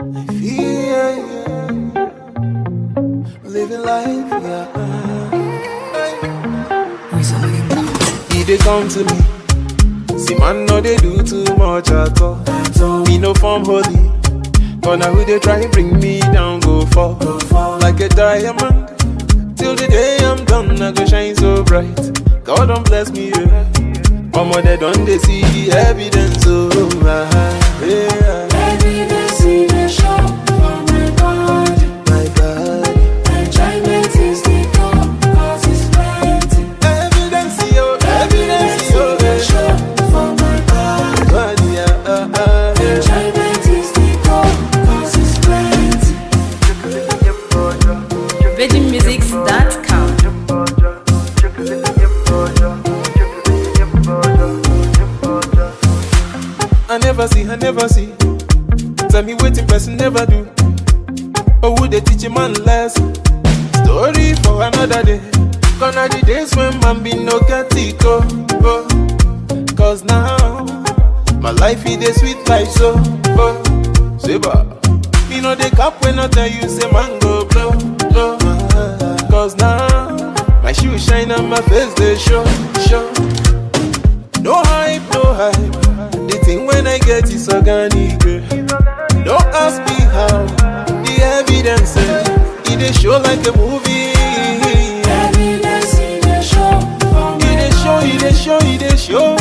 I feel living life, yeah. He dey come to me. See man, no they do too much at all. Me no form holy, but now who they try bring me down, go fall like a diamond. Till the day I'm done, I go shine so bright. God don't bless me, yeah. Mama, they don't they see the evidence, oh, yeah. Evidence in the shop for my body. My body. Enjoyment is the goal, cause it's plenty. Evidence, yo, evidence, yo, The shop for my body. body, yeah. Enjoyment is the goal, cause it's plenty. VeggieMusics.com. I never see. Tell me waiting person never do. Oh, would they teach a man lesson? Story for another day. Gonna the days when man be no get it go. Oh. Cause now my life is a sweet life so. Oh. Saber. Me know the cap when I tell you say man go blow. Cause now my shoes shine and my face they show. No hype, no hype. The thing when I get is organic. Don't ask me how. The evidence, it dey show like a movie. Evidence in the shop for my body. It dey show.